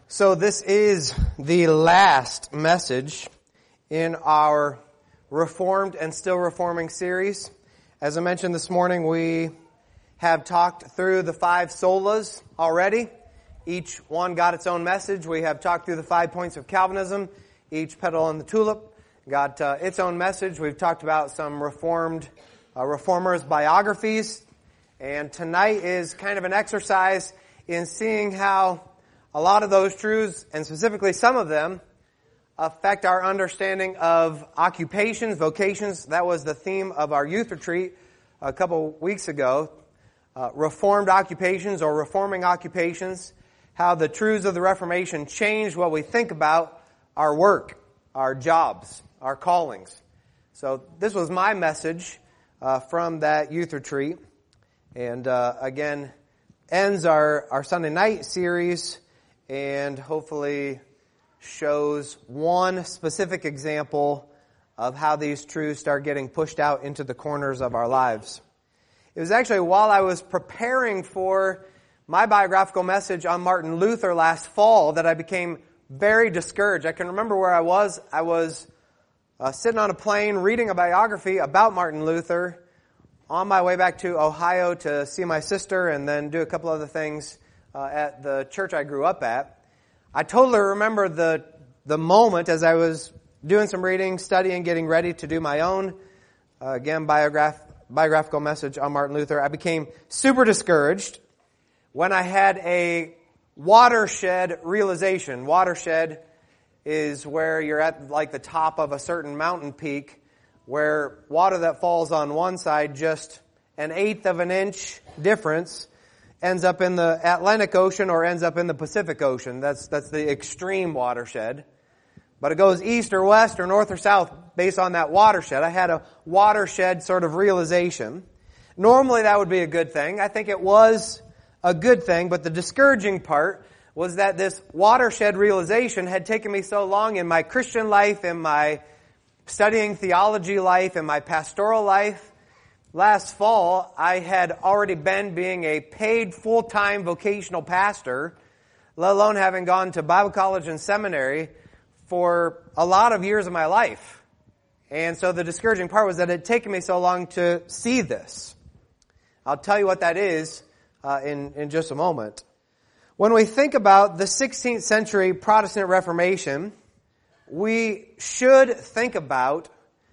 So this is the last message in our Reformed and Still Reforming series. As I mentioned this morning, we have talked through the 5 solas already. Each one got its own message. We have talked through the 5 points of Calvinism. Each petal on the tulip got its own message. We've talked about some reformers' biographies. And tonight is kind of an exercise in seeing how a lot of those truths, and specifically some of them, affect our understanding of occupations, vocations. That was the theme of our youth retreat a couple weeks ago. Reformed occupations or reforming occupations. How the truths of the Reformation change what we think about our work, our jobs, our callings. So this was my message from that youth retreat. And again, ends our Sunday night series and hopefully shows one specific example of how these truths start getting pushed out into the corners of our lives. It was actually while I was preparing for my biographical message on Martin Luther last fall that I became very discouraged. I can remember where I was. I was sitting on a plane reading a biography about Martin Luther on my way back to Ohio to see my sister and then do a couple other things at the church I grew up at. I totally remember the moment as I was doing some reading, studying, getting ready to do my own, biographical message on Martin Luther. I became super discouraged when I had a watershed realization. Watershed is where you're at like the top of a certain mountain peak where water that falls on one side, just 1/8 of an inch difference, ends up in the Atlantic Ocean or ends up in the Pacific Ocean. That's the extreme watershed. But it goes east or west or north or south based on that watershed. I had a watershed sort of realization. Normally that would be a good thing. I think it was a good thing, but the discouraging part was that this watershed realization had taken me so long in my Christian life, in my studying theology life, in my pastoral life. Last fall, I had already been being a paid full-time vocational pastor, let alone having gone to Bible college and seminary for a lot of years of my life. And so the discouraging part was that it had taken me so long to see this. I'll tell you what that is in just a moment. When we think about the 16th century Protestant Reformation, we should think about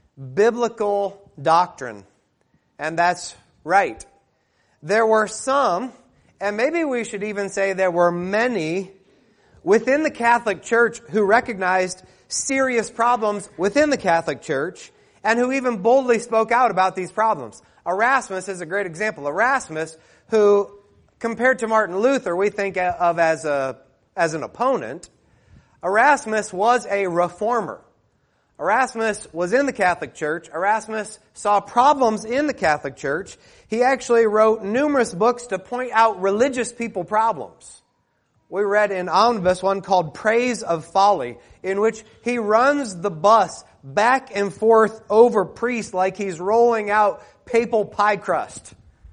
biblical doctrine. And that's right. There were some, and maybe we should even say there were many, within the Catholic Church who recognized serious problems within the Catholic Church and who even boldly spoke out about these problems. Erasmus is a great example. Erasmus, who, compared to Martin Luther, we think of as an opponent, Erasmus was a reformer. Erasmus was in the Catholic Church. Erasmus saw problems in the Catholic Church. He actually wrote numerous books to point out religious people problems. We read in Omnibus one called Praise of Folly, in which he runs the bus back and forth over priests like he's rolling out papal pie crust.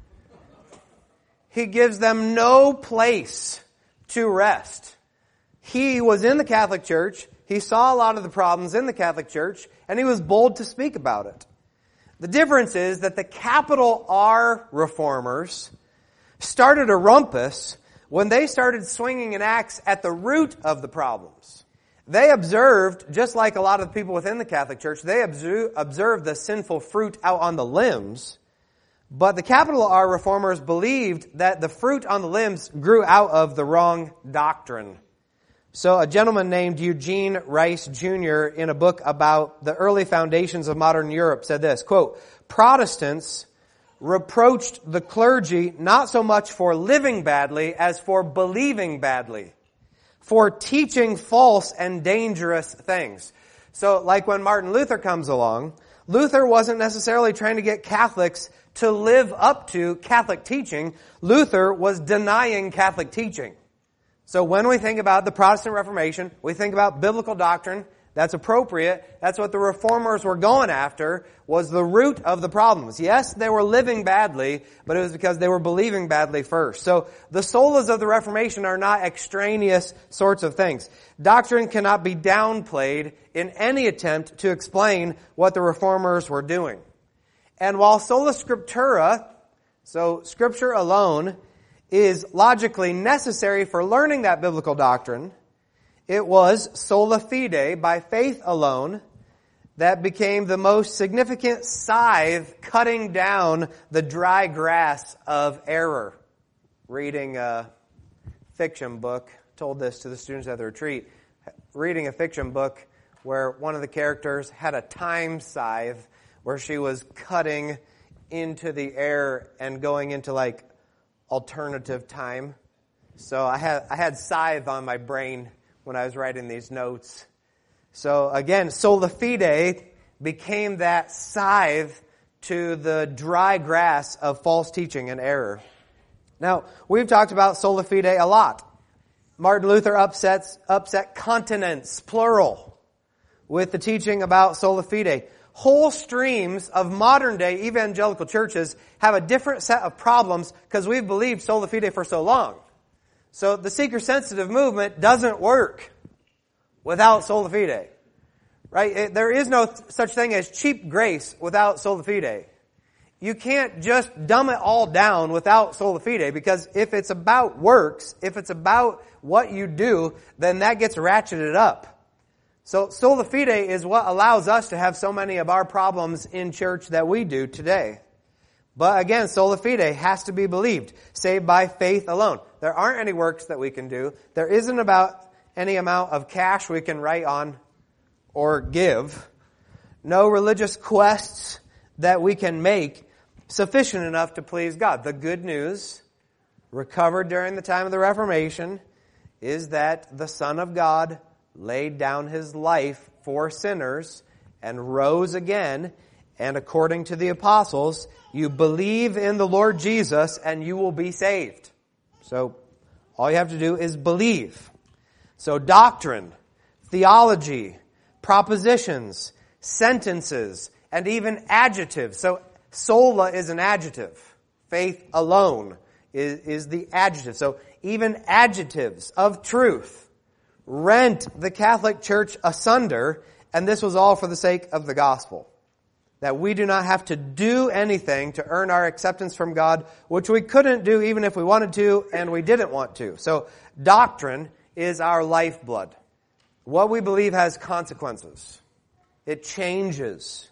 He gives them no place to rest. He was in the Catholic Church. He saw a lot of the problems in the Catholic Church, and he was bold to speak about it. The difference is that the capital R reformers started a rumpus when they started swinging an axe at the root of the problems. They observed, just like a lot of the people within the Catholic Church, they observed the sinful fruit out on the limbs, but the capital R reformers believed that the fruit on the limbs grew out of the wrong doctrine. So a gentleman named Eugene Rice Jr. in a book about the early foundations of modern Europe said this, quote, "Protestants reproached the clergy not so much for living badly as for believing badly, for teaching false and dangerous things." So like when Martin Luther comes along, Luther wasn't necessarily trying to get Catholics to live up to Catholic teaching. Luther was denying Catholic teaching. So when we think about the Protestant Reformation, we think about biblical doctrine. That's appropriate. That's what the reformers were going after, was the root of the problems. Yes, they were living badly, but it was because they were believing badly first. So the solas of the Reformation are not extraneous sorts of things. Doctrine cannot be downplayed in any attempt to explain what the reformers were doing. And while sola scriptura, so Scripture alone, is logically necessary for learning that biblical doctrine, it was sola fide, by faith alone, that became the most significant scythe cutting down the dry grass of error. Reading a fiction book, told this to the students at the retreat, reading a fiction book where one of the characters had a time scythe where she was cutting into the air and going into like alternative time. So I had scythe on my brain when I was writing these notes. So again, sola fide became that scythe to the dry grass of false teaching and error. Now, we've talked about sola fide a lot. Martin Luther upset continents, plural, with the teaching about sola fide. Whole streams of modern-day evangelical churches have a different set of problems because we've believed sola fide for so long. So the seeker-sensitive movement doesn't work without sola fide. Right? There is no such thing as cheap grace without sola fide. You can't just dumb it all down without sola fide, because if it's about works, if it's about what you do, then that gets ratcheted up. So sola fide is what allows us to have so many of our problems in church that we do today. But again, sola fide has to be believed, saved by faith alone. There aren't any works that we can do. There isn't about any amount of cash we can write on or give. No religious quests that we can make sufficient enough to please God. The good news, recovered during the time of the Reformation, is that the Son of God laid down His life for sinners and rose again. And according to the apostles, you believe in the Lord Jesus and you will be saved. So all you have to do is believe. So doctrine, theology, propositions, sentences, and even adjectives. So sola is an adjective. Faith alone is the adjective. So even adjectives of truth rent the Catholic Church asunder, and this was all for the sake of the gospel. That we do not have to do anything to earn our acceptance from God, which we couldn't do even if we wanted to and we didn't want to. So doctrine is our lifeblood. What we believe has consequences. It changes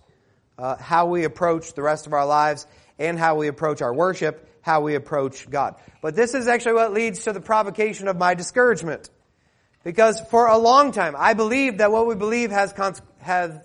how we approach the rest of our lives and how we approach our worship, how we approach God. But this is actually what leads to the provocation of my discouragement. Because for a long time, I believed that what we believe has consequences.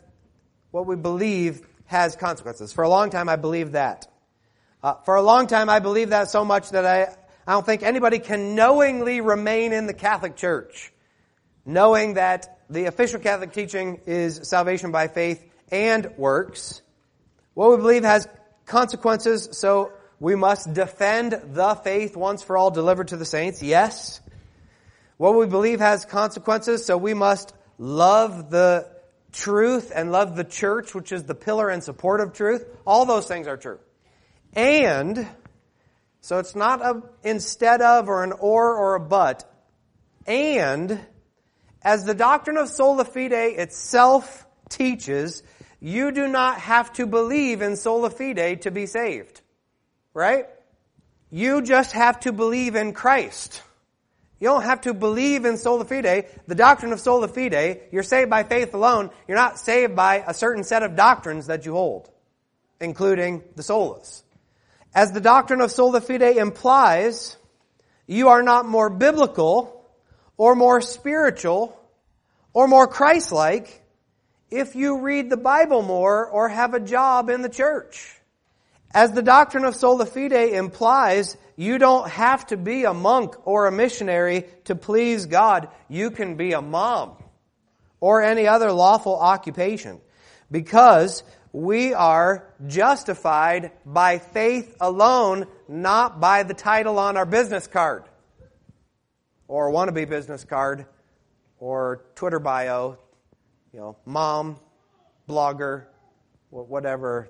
For a long time, I believed that. For a long time, I believed that so much that I don't think anybody can knowingly remain in the Catholic Church, knowing that the official Catholic teaching is salvation by faith and works. What we believe has consequences, so we must defend the faith once for all delivered to the saints. Yes. What we believe has consequences, so we must love the truth and love the church, which is the pillar and support of truth. All those things are true. And, so it's not a instead of or an or a but. And, as the doctrine of sola fide itself teaches, you do not have to believe in sola fide to be saved. Right? You just have to believe in Christ. You don't have to believe in sola fide, the doctrine of sola fide. You're saved by faith alone. You're not saved by a certain set of doctrines that you hold, including the solas. As the doctrine of sola fide implies, you are not more biblical or more spiritual or more Christ-like if you read the Bible more or have a job in the church. As the doctrine of sola fide implies, you don't have to be a monk or a missionary to please God. You can be a mom or any other lawful occupation, because we are justified by faith alone, not by the title on our business card or wannabe business card or Twitter bio. mom, blogger, whatever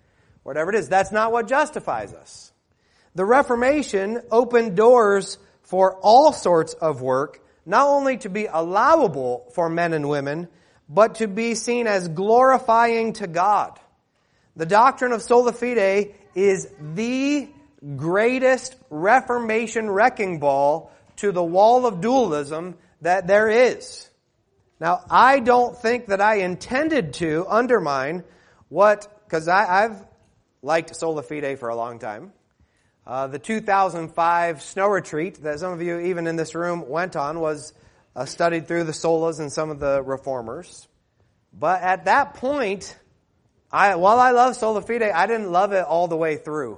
it is. That's not what justifies us. The Reformation opened doors for all sorts of work, not only to be allowable for men and women, but to be seen as glorifying to God. The doctrine of sola fide is the greatest Reformation wrecking ball to the wall of dualism that there is. Now, I don't think that I intended to undermine because I've liked sola fide for a long time. The 2005 snow retreat that some of you, even in this room, went on was studied through the solas and some of the reformers. But at that point, while I love sola fide, I didn't love it all the way through.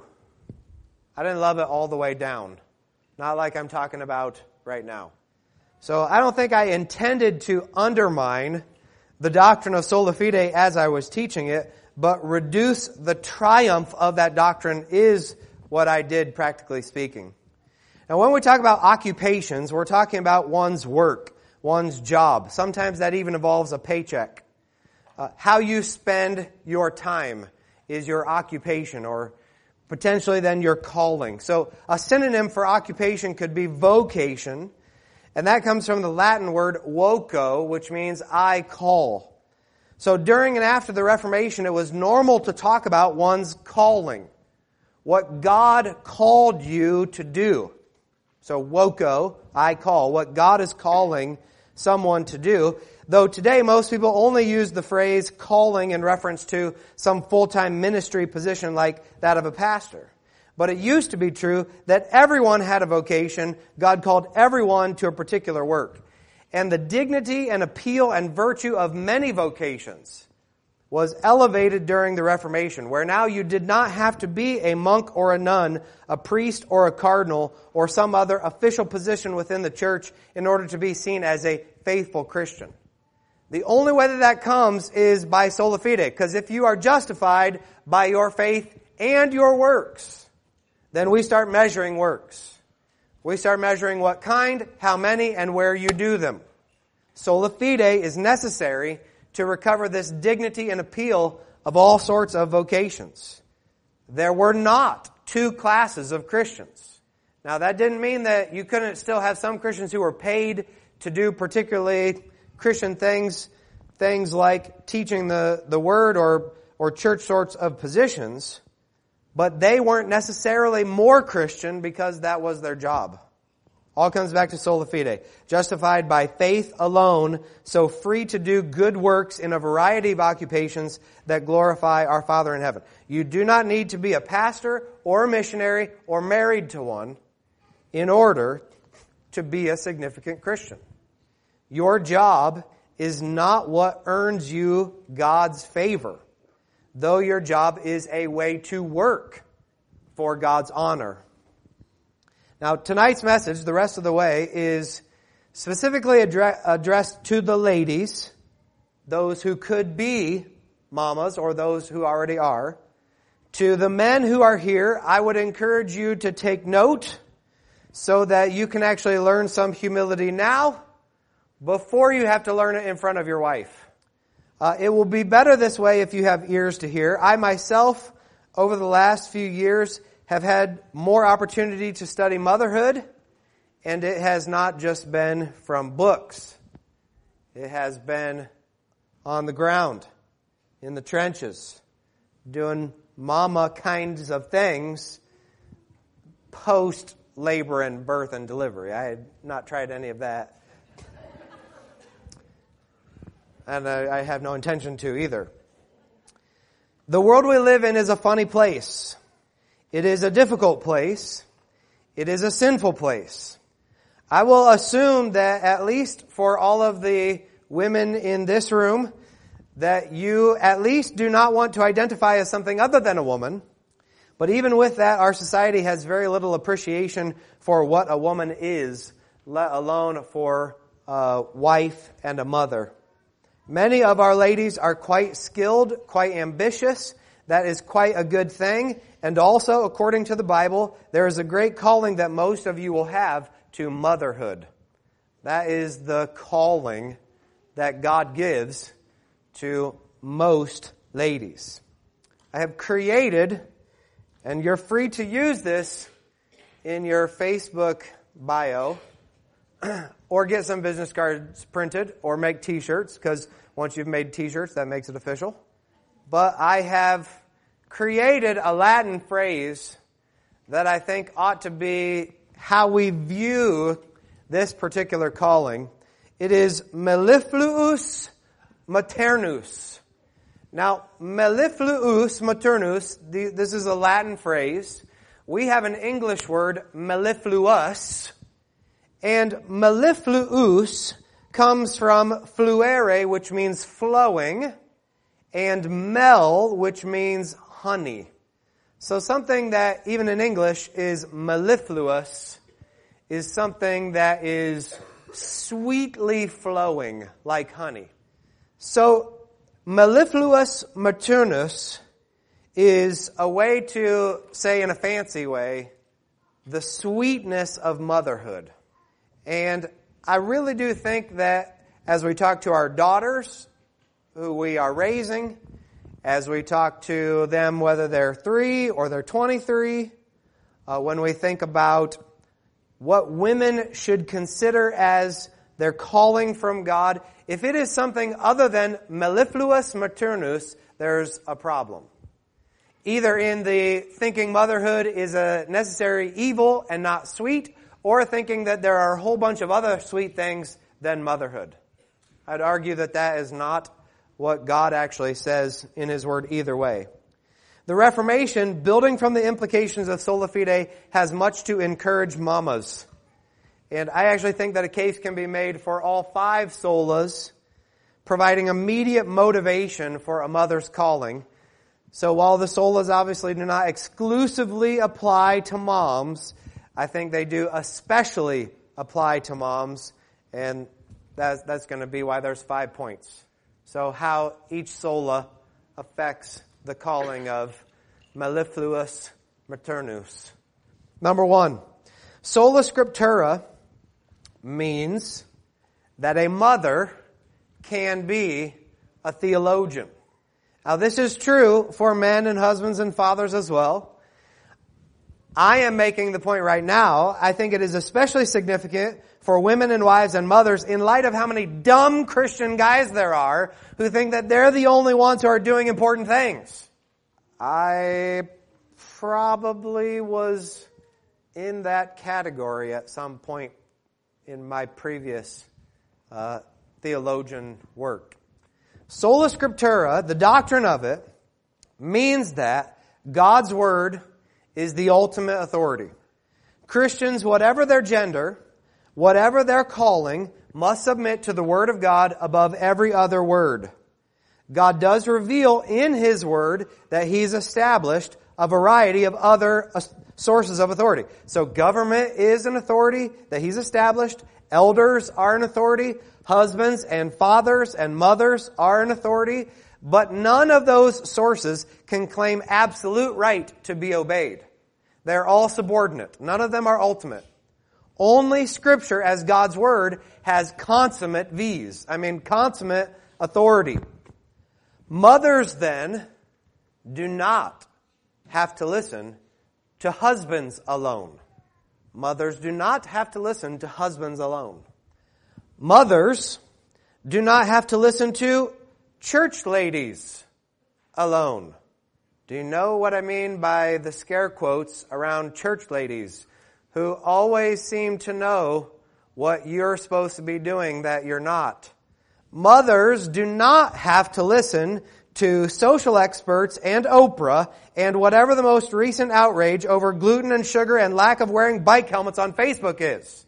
I didn't love it all the way down. Not like I'm talking about right now. So I don't think I intended to undermine the doctrine of sola fide as I was teaching it, but reduce the triumph of that doctrine is what I did, practically speaking. Now, when we talk about occupations, we're talking about one's work, one's job. Sometimes that even involves a paycheck. How you spend your time is your occupation, or potentially then your calling. So a synonym for occupation could be vocation, and that comes from the Latin word voco, which means I call. So during and after the Reformation, it was normal to talk about one's calling, what God called you to do. So voco, I call, what God is calling someone to do. Though today most people only use the phrase calling in reference to some full-time ministry position like that of a pastor. But it used to be true that everyone had a vocation. God called everyone to a particular work. And the dignity and appeal and virtue of many vocations was elevated during the Reformation, where now you did not have to be a monk or a nun, a priest or a cardinal, or some other official position within the church in order to be seen as a faithful Christian. The only way that comes is by sola fide, because if you are justified by your faith and your works, then we start measuring works. We start measuring what kind, how many, and where you do them. Sola fide is necessary to recover this dignity and appeal of all sorts of vocations. There were not two classes of Christians. Now, that didn't mean that you couldn't still have some Christians who were paid to do particularly Christian things like teaching the Word or church sorts of positions, but they weren't necessarily more Christian because that was their job. All comes back to sola fide. Justified by faith alone, so free to do good works in a variety of occupations that glorify our Father in heaven. You do not need to be a pastor or a missionary or married to one in order to be a significant Christian. Your job is not what earns you God's favor, though your job is a way to work for God's honor. Now, tonight's message, the rest of the way, is specifically addressed to the ladies, those who could be mamas or those who already are. To the men who are here, I would encourage you to take note so that you can actually learn some humility now before you have to learn it in front of your wife. It will be better this way if you have ears to hear. I myself, over the last few years, have had more opportunity to study motherhood, and it has not just been from books. It has been on the ground, in the trenches, doing mama kinds of things post-labor and birth and delivery. I had not tried any of that. And I have no intention to either. The world we live in is a funny place. It is a difficult place. It is a sinful place. I will assume that at least for all of the women in this room, that you at least do not want to identify as something other than a woman. But even with that, our society has very little appreciation for what a woman is, let alone for a wife and a mother. Many of our ladies are quite skilled, quite ambitious. That is quite a good thing. And also, according to the Bible, there is a great calling that most of you will have to motherhood. That is the calling that God gives to most ladies. I have created, and you're free to use this in your Facebook bio, or get some business cards printed, or make t-shirts, because once you've made t-shirts, that makes it official. But I have created a Latin phrase that I think ought to be how we view this particular calling. It is mellifluus maternus. Now, mellifluus maternus, this is a Latin phrase. We have an English word, mellifluous, and mellifluus comes from fluere, which means flowing, and mel, which means honey. So something that, even in English, is mellifluous is something that is sweetly flowing like honey. So, mellifluus maternus is a way to say in a fancy way, the sweetness of motherhood. And I really do think that as we talk to our daughters, who we are raising, as we talk to them whether they're 3 or they're 23, when we think about what women should consider as their calling from God, if it is something other than mellifluus maternus, there's a problem. Either in the thinking motherhood is a necessary evil and not sweet, or thinking that there are a whole bunch of other sweet things than motherhood. I'd argue that that is not what God actually says in His Word either way. The Reformation, building from the implications of sola fide, has much to encourage mamas. And I actually think that a case can be made for all 5 solas, providing immediate motivation for a mother's calling. So while the solas obviously do not exclusively apply to moms, I think they do especially apply to moms, and that's going to be why there's 5 points. So how each sola affects the calling of mellifluus maternus. Number 1, sola scriptura means that a mother can be a theologian. Now this is true for men and husbands and fathers as well. I am making the point right now, I think it is especially significant for women and wives and mothers in light of how many dumb Christian guys there are who think that they're the only ones who are doing important things. I probably was in that category at some point in my previous theologian work. Sola Scriptura, the doctrine of it, means that God's Word is the ultimate authority. Christians, whatever their gender, whatever their calling, must submit to the Word of God above every other word. God does reveal in His Word that He's established a variety of other sources of authority. So government is an authority that He's established. Elders are an authority. Husbands and fathers and mothers are an authority. But none of those sources can claim absolute right to be obeyed. They're all subordinate. None of them are ultimate. Only Scripture, as God's Word, has consummate consummate authority. Mothers, then, do not have to listen to husbands alone. Mothers do not have to listen to husbands alone. Mothers do not have to listen to church ladies alone. Do you know what I mean by the scare quotes around church ladies who always seem to know what you're supposed to be doing that you're not? Mothers do not have to listen to social experts and Oprah and whatever the most recent outrage over gluten and sugar and lack of wearing bike helmets on Facebook is.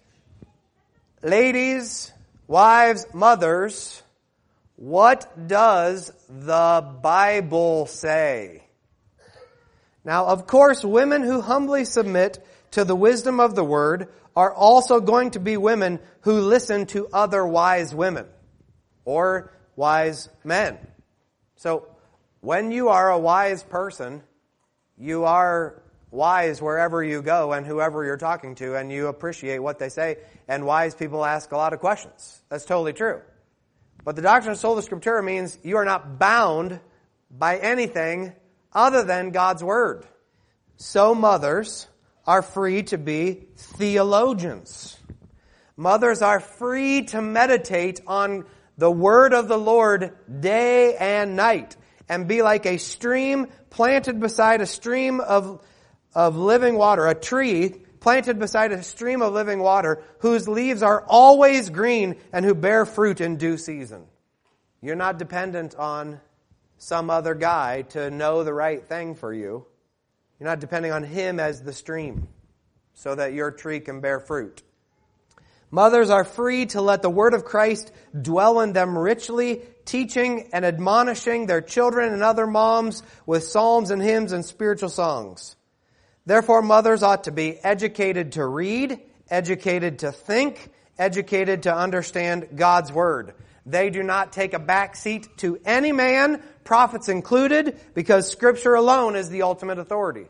Ladies, wives, mothers, what does the Bible say? Now, of course, women who humbly submit to the wisdom of the Word are also going to be women who listen to other wise women or wise men. So, when you are a wise person, you are wise wherever you go and whoever you're talking to, and you appreciate what they say. And wise people ask a lot of questions. That's totally true. But the doctrine of sola scriptura means you are not bound by anything other than God's Word. So mothers are free to be theologians. Mothers are free to meditate on the Word of the Lord day and night and be like a stream planted beside a stream of living water, a tree planted beside a stream of living water whose leaves are always green and who bear fruit in due season. You're not dependent on some other guy to know the right thing for you. You're not depending on him as the stream so that your tree can bear fruit. Mothers are free to let the Word of Christ dwell in them richly, teaching and admonishing their children and other moms with psalms and hymns and spiritual songs. Therefore, mothers ought to be educated to read, educated to think, educated to understand God's Word. They do not take a back seat to any man, prophets included, because Scripture alone is the ultimate authority.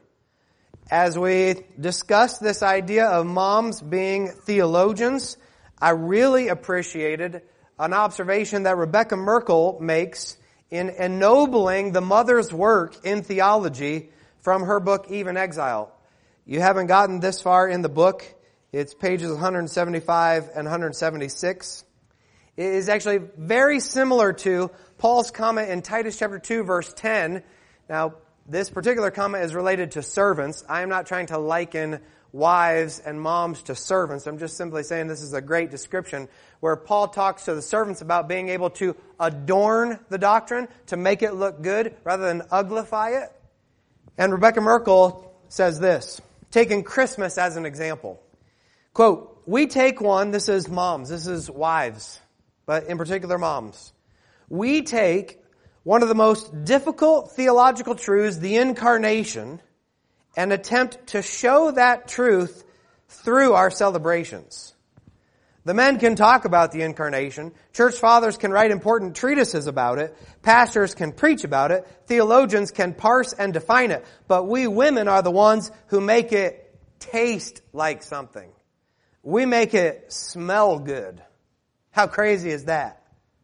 As we discussed this idea of moms being theologians, I really appreciated an observation that Rebecca Merkel makes in ennobling the mother's work in theology from her book, Eve in Exile. You haven't gotten this far in the book. It's pages 175 and 176. It is actually very similar to Paul's comment in Titus chapter 2, verse 10. Now, this particular comment is related to servants. I am not trying to liken wives and moms to servants. I'm just simply saying this is a great description where Paul talks to the servants about being able to adorn the doctrine, to make it look good rather than uglify it. And Rebecca Merkel says this, taking Christmas as an example. Quote, we take one, this is moms, this is wives, but in particular moms. We take one of the most difficult theological truths, the incarnation, and attempt to show that truth through our celebrations. The men can talk about the incarnation. Church fathers can write important treatises about it. Pastors can preach about it. Theologians can parse and define it. But we women are the ones who make it taste like something. We make it smell good. How crazy is that?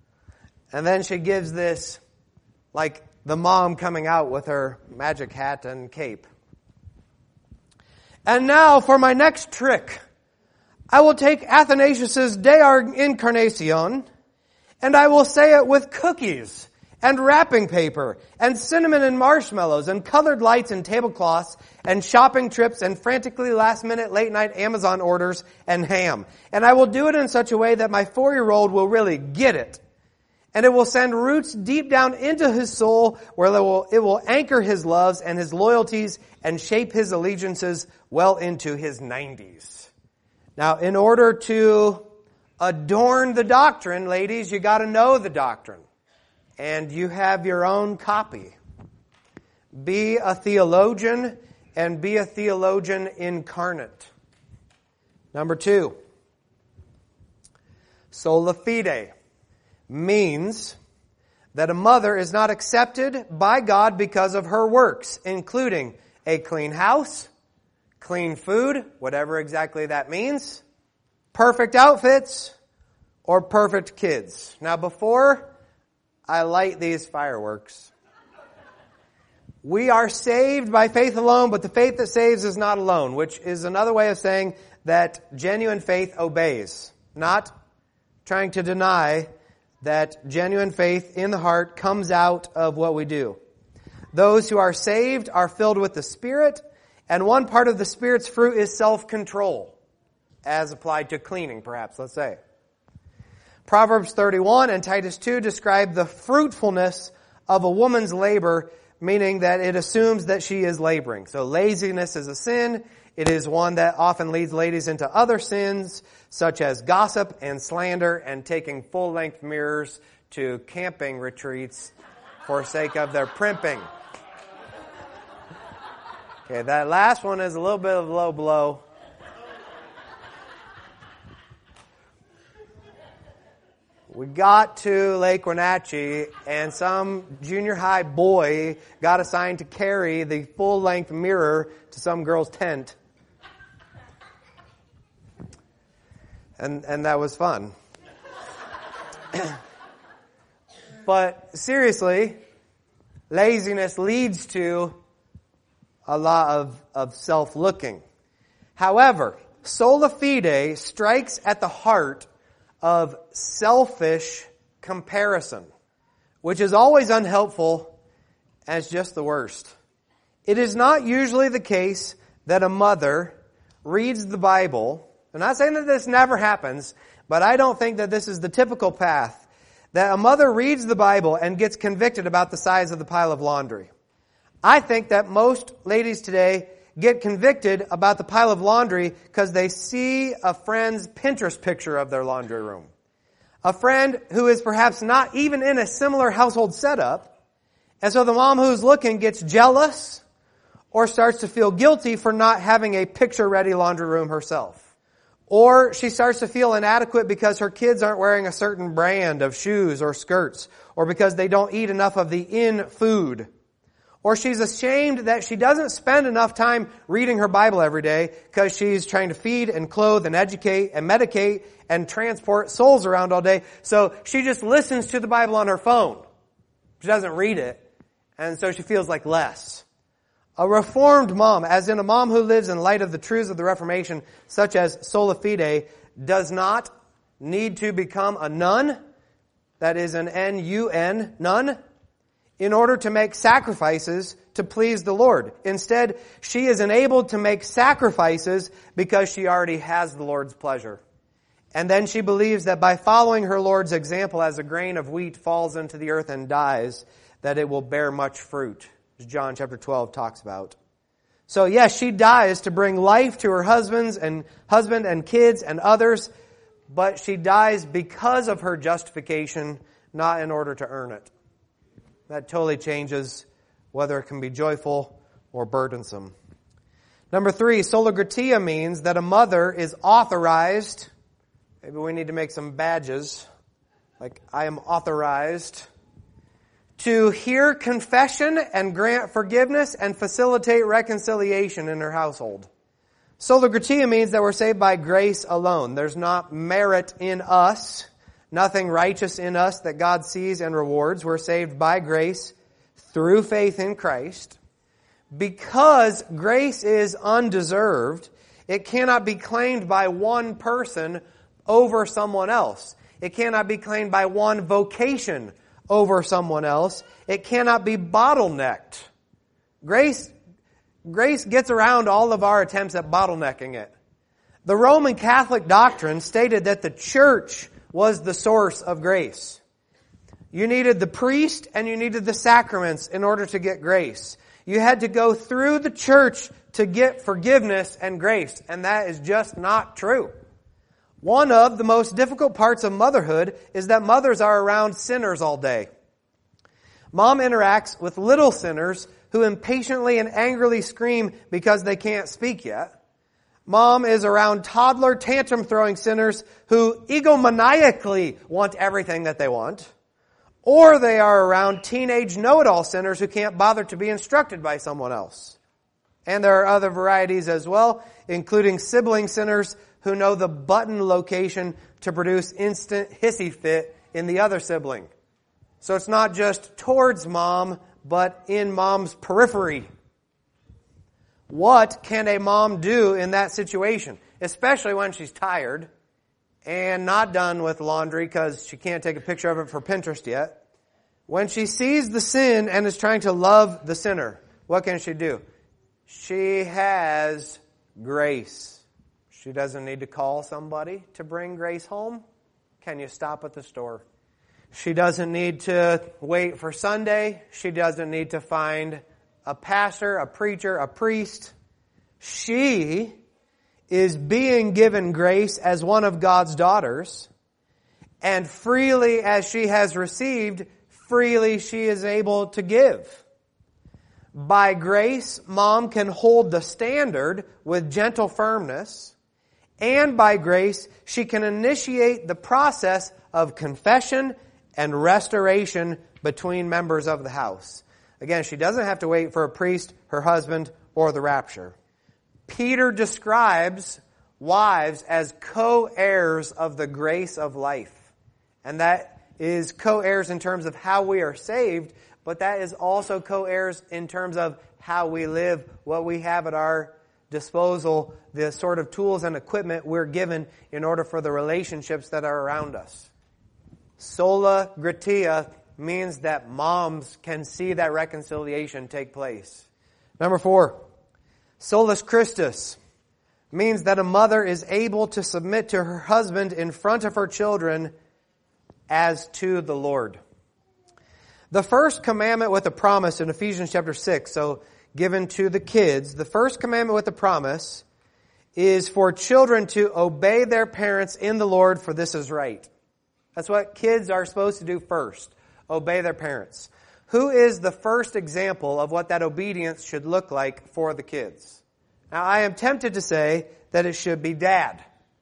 And then she gives this, like the mom coming out with her magic hat and cape. And now for my next trick. I will take Athanasius' De Incarnation, and I will say it with cookies, and wrapping paper, and cinnamon and marshmallows, and colored lights and tablecloths, and shopping trips, and frantically last-minute late-night Amazon orders, and ham. And I will do it in such a way that my 4-year-old will really get it. And it will send roots deep down into his soul where it will anchor his loves and his loyalties and shape his allegiances well into his 90s. Now, in order to adorn the doctrine, ladies, you got to know the doctrine. And you have your own copy. Be a theologian and be a theologian incarnate. Number 2, sola fide means that a mother is not accepted by God because of her works, including a clean house, clean food, whatever exactly that means, perfect outfits, or perfect kids. Now, before I light these fireworks, we are saved by faith alone, but the faith that saves is not alone, which is another way of saying that genuine faith obeys, not trying to deny that genuine faith in the heart comes out of what we do. Those who are saved are filled with the Spirit, and one part of the Spirit's fruit is self-control, as applied to cleaning, perhaps, let's say. Proverbs 31 and Titus 2 describe the fruitfulness of a woman's labor, meaning that it assumes that she is laboring. So laziness is a sin. It is one that often leads ladies into other sins, such as gossip and slander and taking full-length mirrors to camping retreats for sake of their primping. Okay, that last one is a little bit of a low blow. We got to Lake Wenatchee, and some junior high boy got assigned to carry the full-length mirror to some girl's tent. And that was fun. But seriously, laziness leads to a lot of self-looking. However, sola fide strikes at the heart of selfish comparison, which is always unhelpful and it's just the worst. It is not usually the case that a mother reads the Bible. I'm not saying that this never happens, but I don't think that this is the typical path, that a mother reads the Bible and gets convicted about the size of the pile of laundry. I think that most ladies today get convicted about the pile of laundry because they see a friend's Pinterest picture of their laundry room. A friend who is perhaps not even in a similar household setup. And so the mom who's looking gets jealous or starts to feel guilty for not having a picture-ready laundry room herself. Or she starts to feel inadequate because her kids aren't wearing a certain brand of shoes or skirts, or because they don't eat enough of the in food. Or she's ashamed that she doesn't spend enough time reading her Bible every day because she's trying to feed and clothe and educate and medicate and transport souls around all day. So she just listens to the Bible on her phone. She doesn't read it. And so she feels like less. A reformed mom, as in a mom who lives in light of the truths of the Reformation, such as sola fide, does not need to become a nun, that is an N-U-N, nun, in order to make sacrifices to please the Lord. Instead, she is enabled to make sacrifices because she already has the Lord's pleasure. And then she believes that by following her Lord's example as a grain of wheat falls into the earth and dies, that it will bear much fruit, as John chapter 12 talks about. So yes, she dies to bring life to her husband and kids and others, but she dies because of her justification, not in order to earn it. That totally changes whether it can be joyful or burdensome. Number 3, sola gratia means that a mother is authorized. Maybe we need to make some badges, like I am authorized to hear confession and grant forgiveness and facilitate reconciliation in her household. Sola gratia means that we're saved by grace alone. There's not merit in us, nothing righteous in us that God sees and rewards. We're saved by grace through faith in Christ. Because grace is undeserved, it cannot be claimed by one person over someone else. It cannot be claimed by one vocation over someone else. It cannot be bottlenecked. Grace gets around all of our attempts at bottlenecking it. The Roman Catholic doctrine stated that the church was the source of grace. You needed the priest and you needed the sacraments in order to get grace. You had to go through the church to get forgiveness and grace, and that is just not true. One of the most difficult parts of motherhood is that mothers are around sinners all day. Mom interacts with little sinners who impatiently and angrily scream because they can't speak yet. Mom is around toddler tantrum-throwing sinners who egomaniacally want everything that they want. Or they are around teenage know-it-all sinners who can't bother to be instructed by someone else. And there are other varieties as well, including sibling sinners who know the button location to produce instant hissy fit in the other sibling. So it's not just towards mom, but in mom's periphery. What can a mom do in that situation? Especially when she's tired and not done with laundry because she can't take a picture of it for Pinterest yet. When she sees the sin and is trying to love the sinner, what can she do? She has grace. She doesn't need to call somebody to bring grace home. Can you stop at the store? She doesn't need to wait for Sunday. She doesn't need to find a pastor, a preacher, a priest. She is being given grace as one of God's daughters. And freely as she has received, freely she is able to give. By grace, mom can hold the standard with gentle firmness. And by grace, she can initiate the process of confession and restoration between members of the house. Again, she doesn't have to wait for a priest, her husband, or the rapture. Peter describes wives as co-heirs of the grace of life. And that is co-heirs in terms of how we are saved, but that is also co-heirs in terms of how we live, what we have at our disposal, the sort of tools and equipment we're given in order for the relationships that are around us. Sola Gratia means that moms can see that reconciliation take place. Number 4, Solus Christus means that a mother is able to submit to her husband in front of her children as to the Lord. The first commandment with a promise in Ephesians chapter 6, so given to the kids, the first commandment with a promise is for children to obey their parents in the Lord, for this is right. That's what kids are supposed to do first, obey their parents. Who is the first example of what that obedience should look like for the kids? Now, I am tempted to say that it should be dad.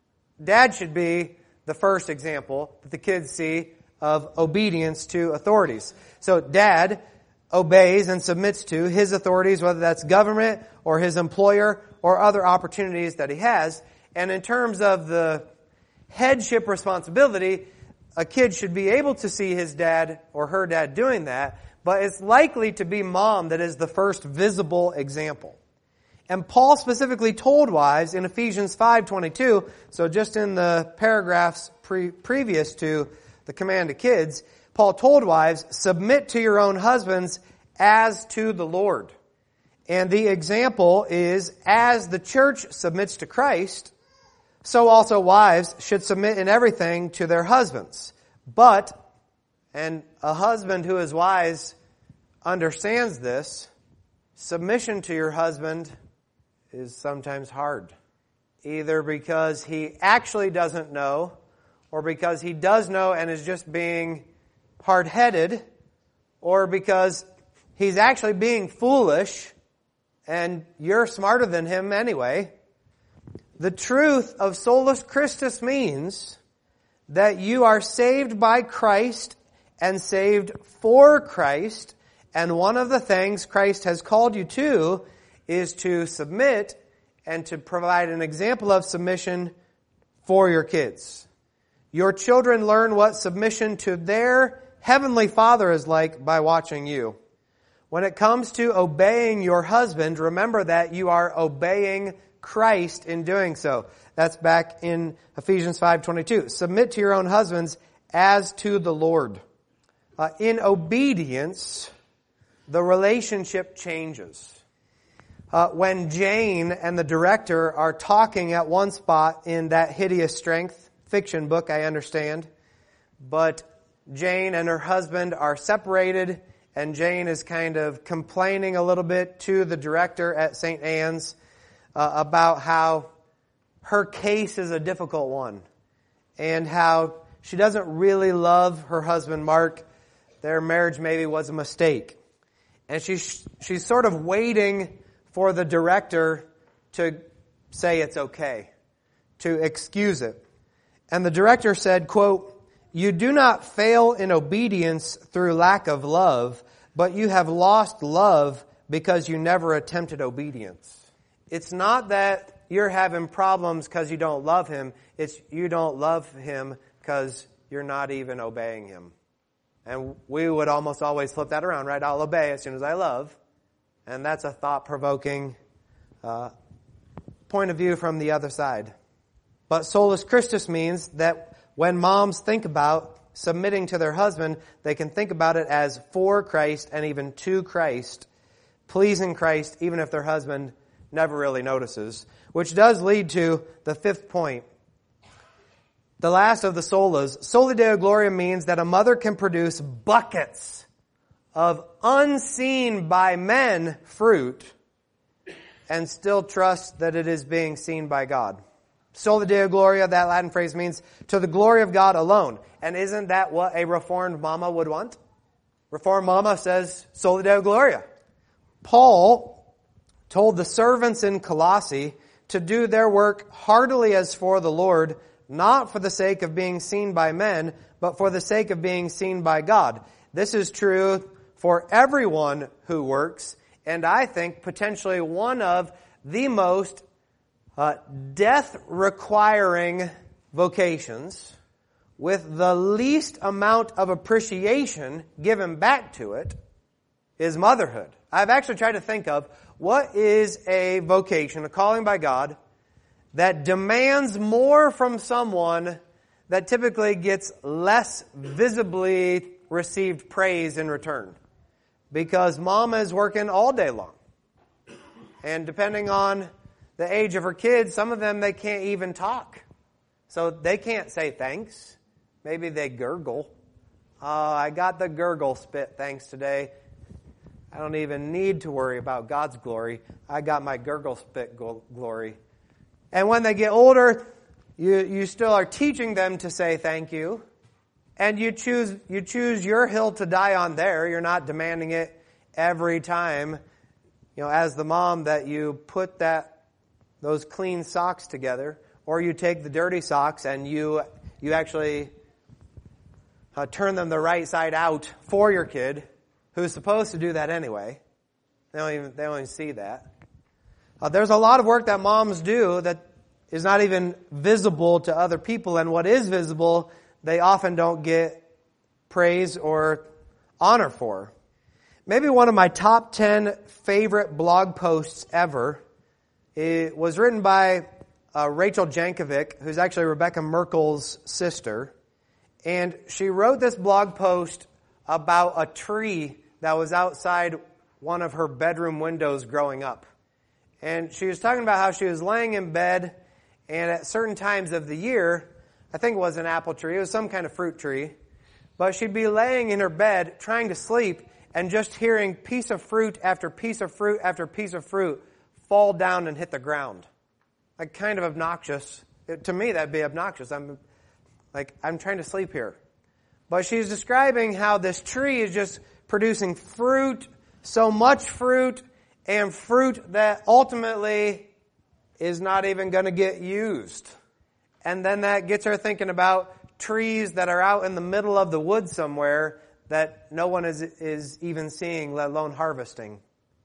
Dad should be the first example that the kids see of obedience to authorities. So dad obeys and submits to his authorities, whether that's government or his employer or other opportunities that he has. And in terms of the headship responsibility, a kid should be able to see his dad or her dad doing that, but it's likely to be mom that is the first visible example. And Paul specifically told wives in Ephesians 5:22, so just in the paragraphs previous to the command to kids, Paul told wives, submit to your own husbands as to the Lord. And the example is, as the church submits to Christ, so also wives should submit in everything to their husbands. But, and a husband who is wise understands this, submission to your husband is sometimes hard. Either because he actually doesn't know, or because he does know and is just being hard-headed, or because he's actually being foolish and you're smarter than him anyway. The truth of Solus Christus means that you are saved by Christ and saved for Christ, and one of the things Christ has called you to is to submit and to provide an example of submission for your kids. Your children learn what submission to their heavenly Father is like by watching you. When it comes to obeying your husband, remember that you are obeying Christ in doing so. That's back in Ephesians 5:22. Submit to your own husbands as to the Lord. In obedience, the relationship changes. When Jane and the director are talking at one spot in That Hideous Strength fiction book, I understand, but Jane and her husband are separated, and Jane is kind of complaining a little bit to the director at St. Anne's about how her case is a difficult one and how she doesn't really love her husband, Mark. Their marriage maybe was a mistake. And she's sort of waiting for the director to say it's okay, to excuse it. And the director said, quote, "You do not fail in obedience through lack of love, but you have lost love because you never attempted obedience." It's not that you're having problems because you don't love him. It's you don't love him because you're not even obeying him. And we would almost always flip that around, right? I'll obey as soon as I love. And that's a thought-provoking point of view from the other side. But Solus Christus means that when moms think about submitting to their husband, they can think about it as for Christ and even to Christ, pleasing Christ, even if their husband never really notices. Which does lead to the fifth point. The last of the solas. Soli Deo Gloria means that a mother can produce buckets of unseen by men fruit and still trust that it is being seen by God. Soli Deo Gloria, that Latin phrase means to the glory of God alone. And isn't that what a Reformed mama would want? Reformed mama says Soli Deo Gloria. Paul told the servants in Colossae to do their work heartily as for the Lord, not for the sake of being seen by men, but for the sake of being seen by God. This is true for everyone who works, and I think potentially one of the most death-requiring vocations with the least amount of appreciation given back to it is motherhood. I've actually tried to think of what is a vocation, a calling by God, that demands more from someone that typically gets less visibly received praise in return. Because mom is working all day long. And depending on the age of her kids, some of them, they can't even talk. So they can't say thanks. Maybe they gurgle. I got the gurgle spit thanks today. I don't even need to worry about God's glory. I got my gurgle spit glory. And when they get older, you still are teaching them to say thank you. And you choose your hill to die on there. You're not demanding it every time, as the mom, that you put those clean socks together, or you take the dirty socks and you actually turn them the right side out for your kid, who's supposed to do that anyway. They don't even see that. There's a lot of work that moms do that is not even visible to other people, and what is visible, they often don't get praise or honor for. Maybe one of my top 10 favorite blog posts ever, it was written by Rachel Jankovic, who's actually Rebecca Merkel's sister. And she wrote this blog post about a tree that was outside one of her bedroom windows growing up. And she was talking about how she was laying in bed, and at certain times of the year, I think it was an apple tree, it was some kind of fruit tree, but she'd be laying in her bed trying to sleep and just hearing piece of fruit after piece of fruit after piece of fruit fall down and hit the ground. Like, kind of obnoxious. To me, that'd be obnoxious. I'm trying to sleep here. But she's describing how this tree is just producing fruit, so much fruit, and fruit that ultimately is not even going to get used. And then that gets her thinking about trees that are out in the middle of the woods somewhere that no one is even seeing, let alone harvesting.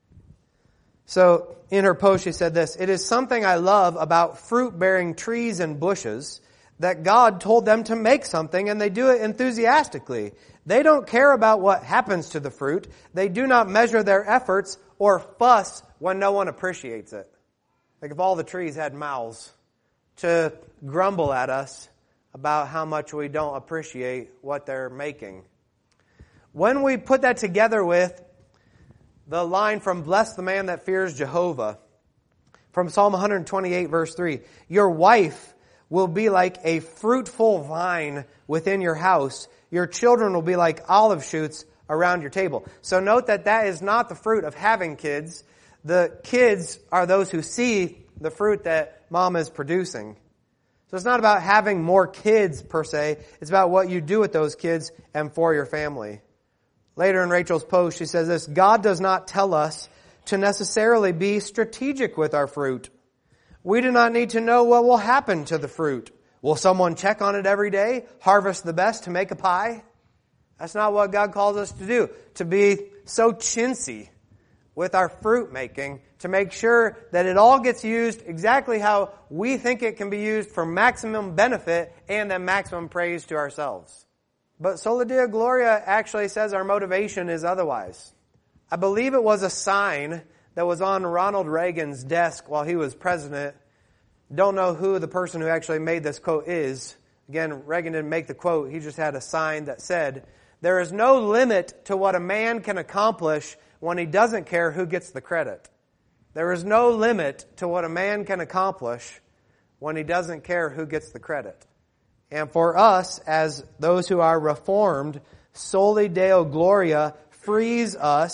So in her post she said this, "It is something I love about fruit-bearing trees and bushes that God told them to make something, and they do it enthusiastically. They don't care about what happens to the fruit. They do not measure their efforts or fuss when no one appreciates it." Like if all the trees had mouths to grumble at us about how much we don't appreciate what they're making. When we put that together with the line from "Bless the man that fears Jehovah," from Psalm 128 verse 3, "Your wife will be like a fruitful vine within your house. Your children will be like olive shoots around your table." So note that is not the fruit of having kids. The kids are those who see the fruit that mom is producing. So it's not about having more kids per se. It's about what you do with those kids and for your family. Later in Rachel's post, she says this, "God does not tell us to necessarily be strategic with our fruit. We do not need to know what will happen to the fruit. Will someone check on it every day, harvest the best to make a pie?" That's not what God calls us to do, to be so chintzy with our fruit making, to make sure that it all gets used exactly how we think it can be used for maximum benefit and then maximum praise to ourselves. But Sola Deo Gloria actually says our motivation is otherwise. I believe it was a sign that was on Ronald Reagan's desk while he was president. Don't know who the person who actually made this quote is. Again, Reagan didn't make the quote. He just had a sign that said, "There is no limit to what a man can accomplish when he doesn't care who gets the credit." There is no limit to what a man can accomplish when he doesn't care who gets the credit. And for us, as those who are reformed, Soli Deo Gloria frees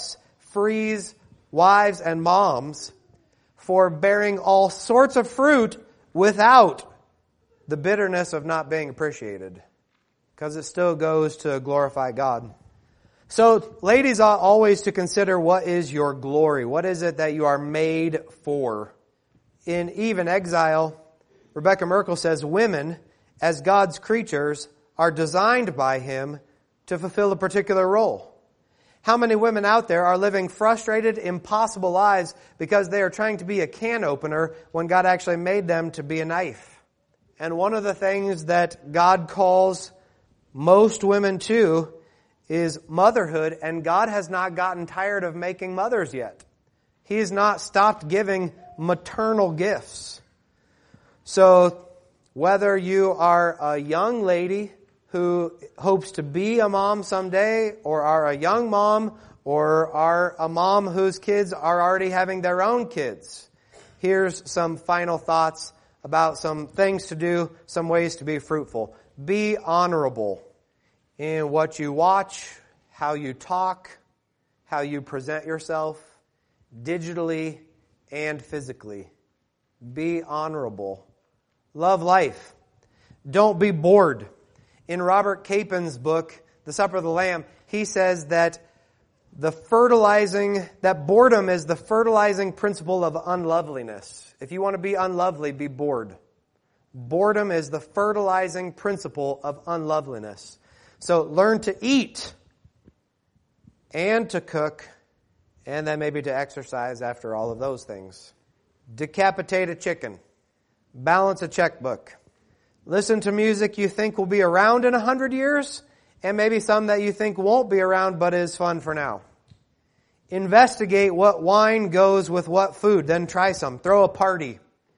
wives and moms for bearing all sorts of fruit without the bitterness of not being appreciated. Because it still goes to glorify God. So, ladies ought always to consider, what is your glory? What is it that you are made for? In Eve in Exile, Rebecca Merkel says, "Women, as God's creatures, are designed by Him to fulfill a particular role." How many women out there are living frustrated, impossible lives because they are trying to be a can opener when God actually made them to be a knife? And one of the things that God calls most women too, is motherhood, and God has not gotten tired of making mothers yet. He has not stopped giving maternal gifts. So, whether you are a young lady who hopes to be a mom someday, or are a young mom, or are a mom whose kids are already having their own kids, here's some final thoughts about some things to do, some ways to be fruitful. Be honorable in what you watch, how you talk, how you present yourself, digitally and physically. Be honorable. Love life. Don't be bored. In Robert Capen's book, The Supper of the Lamb, he says that boredom is the fertilizing principle of unloveliness. If you want to be unlovely, be bored. Boredom is the fertilizing principle of unloveliness. So learn to eat and to cook, and then maybe to exercise after all of those things. Decapitate a chicken. Balance a checkbook. Listen to music you think will be around in 100 years, and maybe some that you think won't be around but is fun for now. Investigate what wine goes with what food, then try some. Throw a party.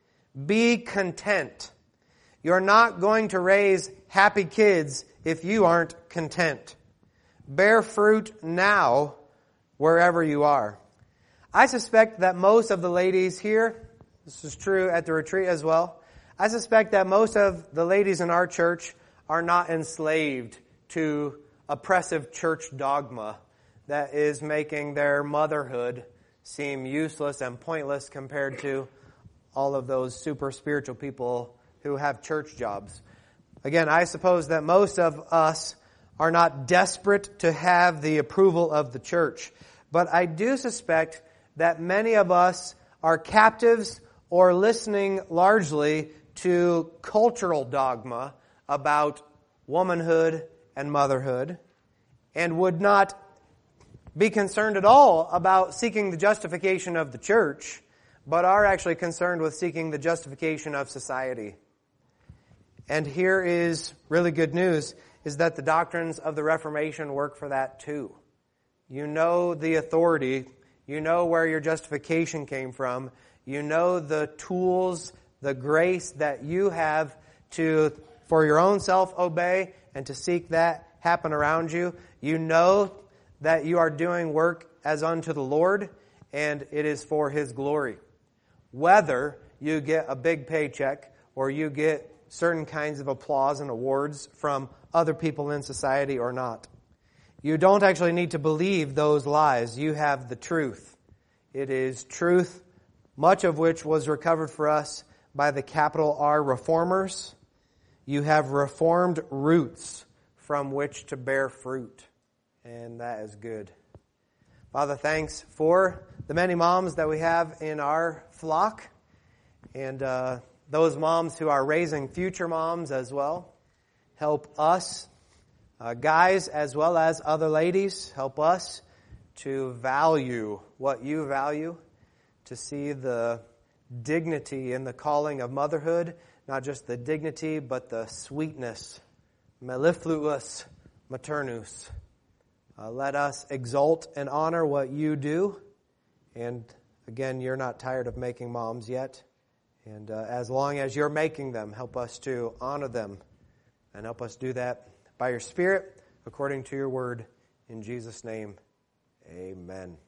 Be content. You're not going to raise happy kids if you aren't content. Bear fruit now wherever you are. I suspect that most of the ladies here, this is true at the retreat as well, I suspect that most of the ladies in our church are not enslaved to oppressive church dogma that is making their motherhood seem useless and pointless compared to all of those super spiritual people who have church jobs. Again, I suppose that most of us are not desperate to have the approval of the church, but I do suspect that many of us are captives or listening largely to cultural dogma about womanhood and motherhood, and would not be concerned at all about seeking the justification of the church, but are actually concerned with seeking the justification of society. And here is really good news, is that the doctrines of the Reformation work for that too. You know the authority, you know where your justification came from, you know the tools, the grace that you have to, for your own self, obey and to seek that happen around you. You know that you are doing work as unto the Lord, and it is for His glory. Whether you get a big paycheck or you get certain kinds of applause and awards from other people in society or not. You don't actually need to believe those lies. You have the truth. It is truth, much of which was recovered for us by the capital R reformers. You have reformed roots from which to bear fruit. And that is good. Father, thanks for the many moms that we have in our flock, and those moms who are raising future moms as well. Help us, guys as well as other ladies, help us to value what you value, to see the dignity in the calling of motherhood, not just the dignity, but the sweetness, mellifluous maternus. Let us exalt and honor what you do. And again, you're not tired of making moms yet. And as long as you're making them, help us to honor them. And help us do that by your Spirit, according to your word. In Jesus' name, amen.